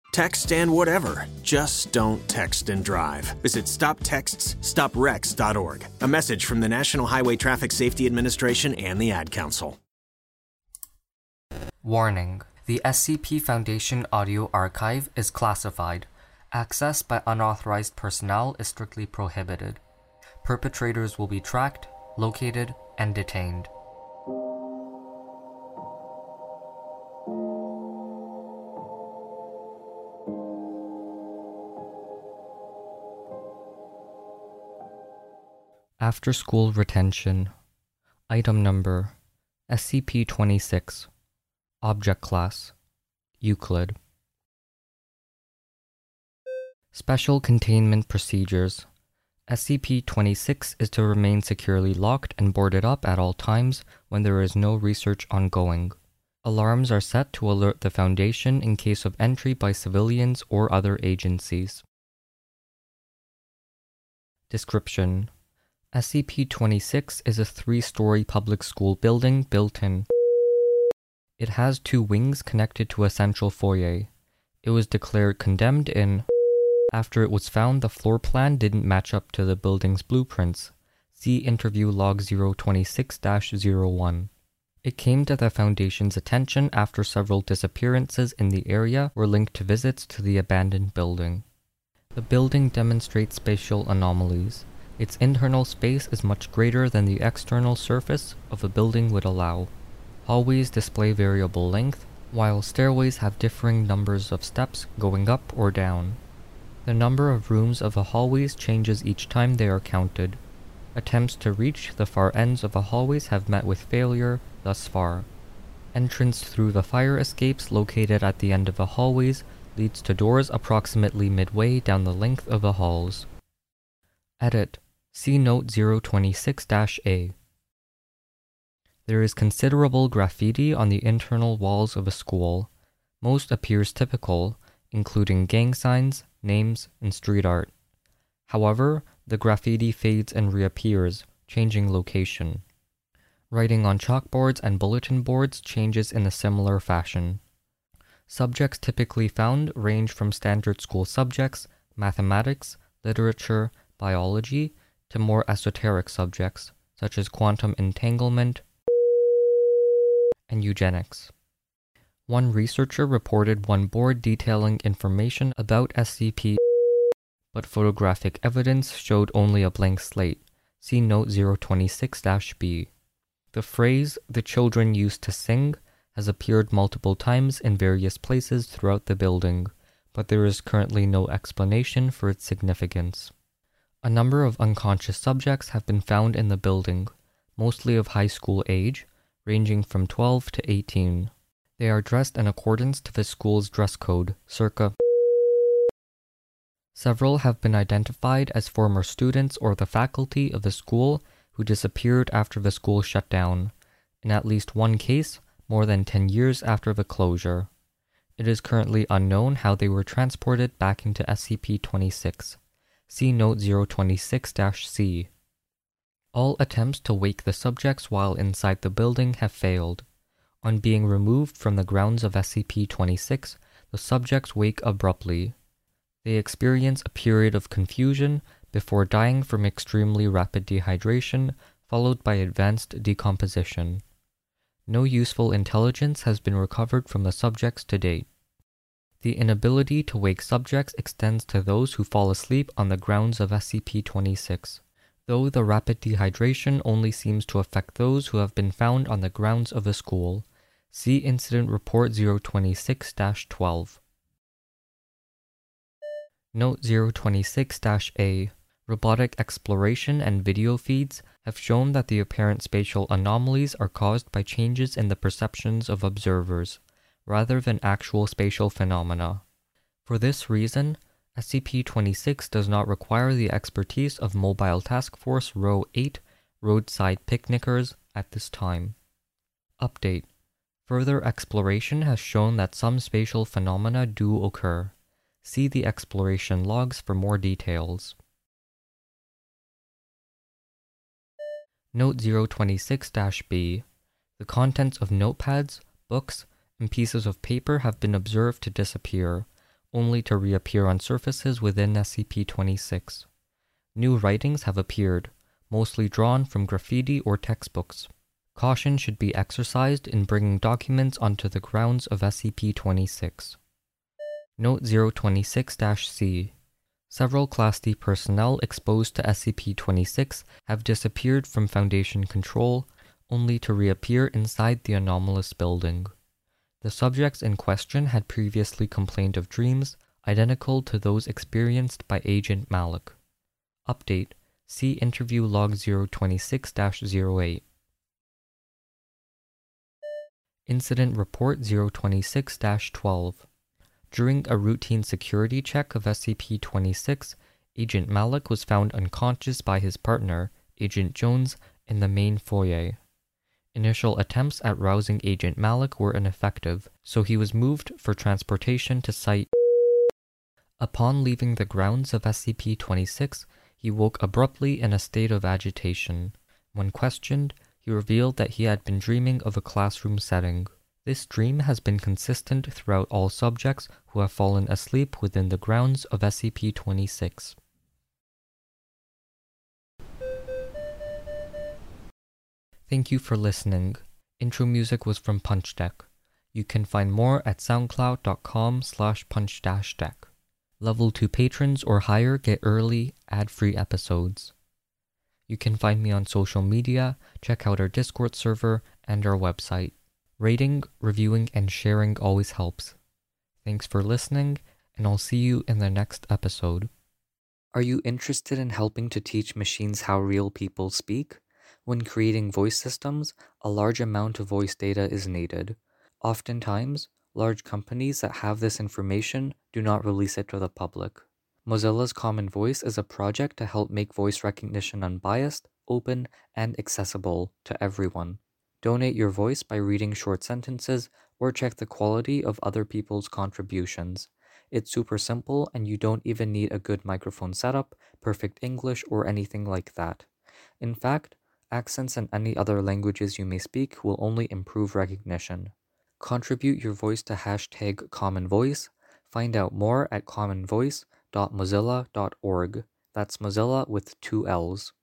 Text and whatever. Just don't text and drive. Visit StopTextsStopWrecks.org. A message from the National Highway Traffic Safety Administration and the Ad Council. Warning. The SCP Foundation audio archive is classified. Access by unauthorized personnel is strictly prohibited. Perpetrators will be tracked, located, and detained. After School Retention. Item Number SCP-26. Object Class Euclid. Special Containment Procedures. SCP-26 is to remain securely locked and boarded up at all times when there is no research ongoing. Alarms are set to alert the Foundation in case of entry by civilians or other agencies. Description: SCP-26 is a 3-story public school building built in. It has 2 wings connected to a central foyer. It was declared condemned in after it was found the floor plan didn't match up to the building's blueprints. See Interview Log 026-01. It came to the Foundation's attention after several disappearances in the area were linked to visits to the abandoned building. The building demonstrates spatial anomalies. Its internal space is much greater than the external surface of a building would allow. Hallways display variable length, while stairways have differing numbers of steps going up or down. The number of rooms of the hallways changes each time they are counted. Attempts to reach the far ends of the hallways have met with failure thus far. Entrance through the fire escapes located at the end of the hallways leads to doors approximately midway down the length of the halls. Edit. See Note 026-A. There is considerable graffiti on the internal walls of a school. Most appears typical, including gang signs, names, and street art. However, the graffiti fades and reappears, changing location. Writing on chalkboards and bulletin boards changes in a similar fashion. Subjects typically found range from standard school subjects, mathematics, literature, biology, to more esoteric subjects, such as quantum entanglement and eugenics. One researcher reported one board detailing information about SCP, but photographic evidence showed only a blank slate. See Note 026-B. The phrase, "the children used to sing," has appeared multiple times in various places throughout the building, but there is currently no explanation for its significance. A number of unconscious subjects have been found in the building, mostly of high school age, ranging from 12 to 18. They are dressed in accordance to the school's dress code, circa. Several have been identified as former students or the faculty of the school who disappeared after the school shut down, in at least one case, more than 10 years after the closure. It is currently unknown how they were transported back into SCP-26. See Note 026-C. All attempts to wake the subjects while inside the building have failed. On being removed from the grounds of SCP-26, the subjects wake abruptly. They experience a period of confusion before dying from extremely rapid dehydration, followed by advanced decomposition. No useful intelligence has been recovered from the subjects to date. The inability to wake subjects extends to those who fall asleep on the grounds of SCP-26, though the rapid dehydration only seems to affect those who have been found on the grounds of the school. See Incident Report 026-12. Note 026-A. Robotic exploration and video feeds have shown that the apparent spatial anomalies are caused by changes in the perceptions of observers, rather than actual spatial phenomena. For this reason, SCP-26 does not require the expertise of Mobile Task Force Row 8 roadside picnickers at this time. Update. Further exploration has shown that some spatial phenomena do occur. See the exploration logs for more details. Note 026-B. The contents of notepads, books, and pieces of paper have been observed to disappear. only to reappear on surfaces within SCP-26. New writings have appeared, mostly drawn from graffiti or textbooks. Caution should be exercised in bringing documents onto the grounds of SCP-26. Note 026-C. Several Class D personnel exposed to SCP-26 have disappeared from Foundation control, only to reappear inside the anomalous building. The subjects in question had previously complained of dreams identical to those experienced by Agent Malik. Update: see Interview Log 026-08. Incident Report 026-12. During a routine security check of SCP-26, Agent Malik was found unconscious by his partner, Agent Jones, in the main foyer. Initial attempts at rousing Agent Malik were ineffective, so he was moved for transportation to Site. Upon leaving the grounds of SCP-26, he woke abruptly in a state of agitation. When questioned, he revealed that he had been dreaming of a classroom setting. This dream has been consistent throughout all subjects who have fallen asleep within the grounds of SCP-26. Thank you for listening. Intro music was from Punch Deck. You can find more at soundcloud.com/punch-deck. Level 2 patrons or higher get early, ad-free episodes. You can find me on social media, check out our Discord server, and our website. Rating, reviewing, and sharing always helps. Thanks for listening, and I'll see you in the next episode. Are you interested in helping to teach machines how real people speak? When creating voice systems, a large amount of voice data is needed. Oftentimes, large companies that have this information do not release it to the public. Mozilla's Common Voice is a project to help make voice recognition unbiased, open, and accessible to everyone. Donate your voice by reading short sentences or check the quality of other people's contributions. It's super simple and you don't even need a good microphone setup, perfect English, or anything like that. In fact, accents and any other languages you may speak will only improve recognition. Contribute your voice to #CommonVoice. Find out more at commonvoice.mozilla.org. That's Mozilla with 2 L's.